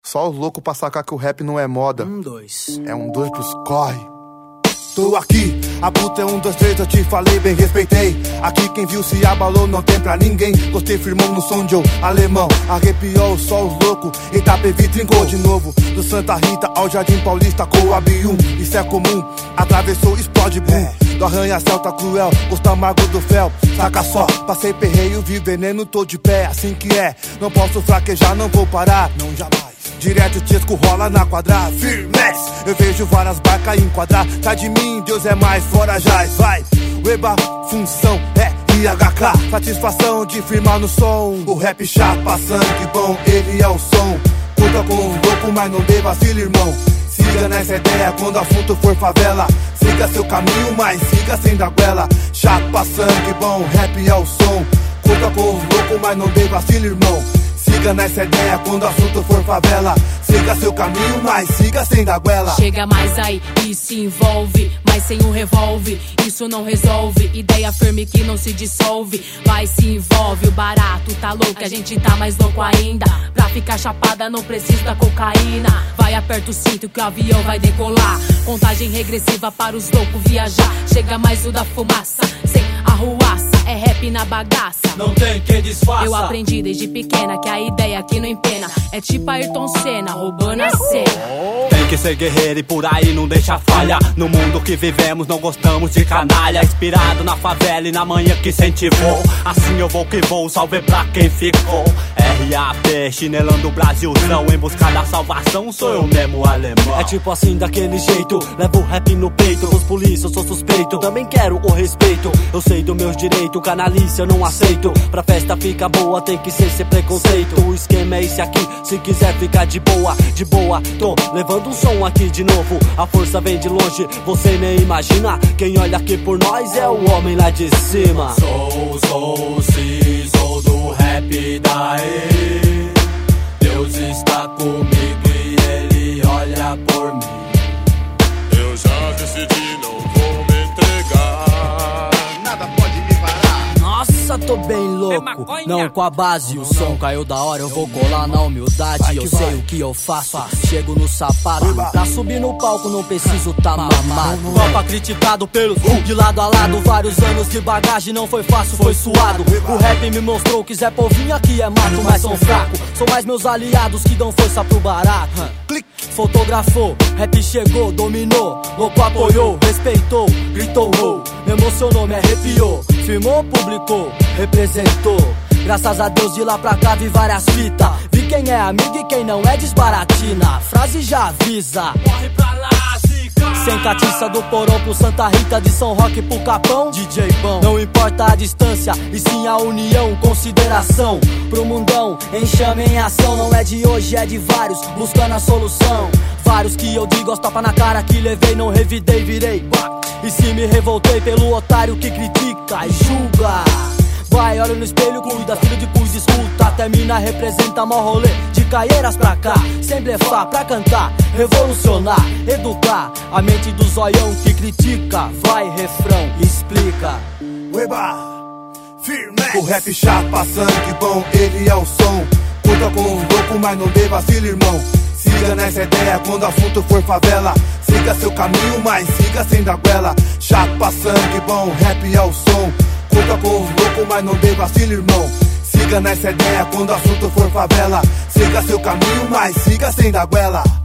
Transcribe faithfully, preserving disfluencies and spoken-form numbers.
Só os loucos pra sacar que o rap não é moda. Um, dois. É um dois pros corre. Tô aqui, a puta é um, dois, três, eu te falei, bem respeitei. Aqui quem viu se abalou, não tem pra ninguém. Gostei, firmou no som de eu, alemão. Arrepiou só os loucos, Itapevi trincou de novo. Do Santa Rita ao Jardim Paulista, Coabium. Isso é comum, atravessou, explode, boom. Do arranha-céu tá cruel, gosto amargo do fel. Saca só, passei perreio, vi veneno, tô de pé. Assim que é, não posso fraquejar, não vou parar, não jamais. Direto Tiesco rola na quadrada, firmez. Eu vejo várias barcas enquadrar. Tá de mim, Deus é mais, fora jaz, vai. Weba, função, é I H K. Satisfação de firmar no som. O rap chapa, sangue bom, ele é o som. Conta com um louco, mas não dê vacilo, irmão. Siga nessa ideia quando o assunto for favela. Siga seu caminho, mas siga sem dar goela. Chapa, sangue bom, rap é o som. Conta com um louco, mas não dê vacilo, irmão. Siga nessa ideia quando o assunto for favela. Siga seu caminho, mas siga sem dar goela. Chega mais aí e se envolve, mas sem um revólver isso não resolve. Ideia firme que não se dissolve. Vai, se envolve, o barato tá louco, a gente tá mais louco ainda. Pra ficar chapada não precisa da cocaína. Vai, aperta o cinto que o avião vai decolar. Contagem regressiva para os loucos viajar. Chega mais o da fumaça, sem arruaça. É rap na bagaça, não tem quem disfarça. Eu aprendi desde pequena que a ideia aqui não empena. É tipo Ayrton Senna, roubando a cena. Tem que ser guerreiro e por aí não deixa falha. No mundo que vivemos não gostamos de canalha. Inspirado na favela e na manhã que incentivou. Assim eu vou que vou, salve pra quem ficou. R A P, chinelando o Brasilzão. Em busca da salvação sou eu mesmo alemão. É tipo assim, daquele jeito, levo o rap no peito. Os polícia, eu sou suspeito, também quero o respeito. Eu sei dos meus direitos, canalice eu não aceito. Pra festa ficar boa tem que ser sem preconceito. O esquema é esse aqui, se quiser ficar de boa. De boa, tô levando um som aqui de novo. A força vem de longe, você nem imagina. Quem olha aqui por nós é o homem lá de cima. Sou, sou, sim, sou do rap daí. Deus está comigo e ele olha por mim. Eu já decidi, não vou me entregar. Nada pode me parar. Nossa, tô bem louco, não com a base. O som caiu da hora, eu vou colar na humildade. Eu sei o que eu faço, chego no sapato. Pra subir no palco não preciso tá mamado. Copa criticado pelos de lado a lado. Vários anos de bagagem, não foi fácil, foi suado. O rap me mostrou que Zé Povinho aqui é mato, mas são fraco. São mais meus aliados que dão força pro barato. Clique, fotografou, rap chegou, dominou. Louco apoiou, respeitou, gritou oh. Me emocionou, me arrepiou. Firmou, publicou, representou. Graças a Deus de lá pra cá vi várias fitas. Vi quem é amigo e quem não é desbaratina. A frase já avisa. Corre pra lá, Zica. Sem catiça do Porão pro Santa Rita, de São Roque pro Capão, D J bom. Não importa a distância, e sim a união, consideração pro mundão, enxame em ação. Não é de hoje, é de vários, buscando a solução. Vários que eu digo aos tapa na cara que levei, não revidei, virei. E se me revoltei pelo otário que critica e julga. Vai, olha no espelho, cuida, filho de cuida, escuta. Até mina representa mó rolê, de Caieiras pra cá. Sem blefar, pra cantar, revolucionar, educar. A mente do zoião que critica. Vai, refrão, explica. Weba, firme. O rap chapa, sangue bom, ele é o som. Conta com um louco, mas não dê vacilo, irmão. Siga nessa ideia quando o assunto for favela. Siga seu caminho, mas siga sem dar goela. Chapa, sangue bom, rap é o som. Conta com os loucos, mas não dê vacilo, irmão. Siga nessa ideia quando o assunto for favela. Siga seu caminho, mas siga sem dar goela.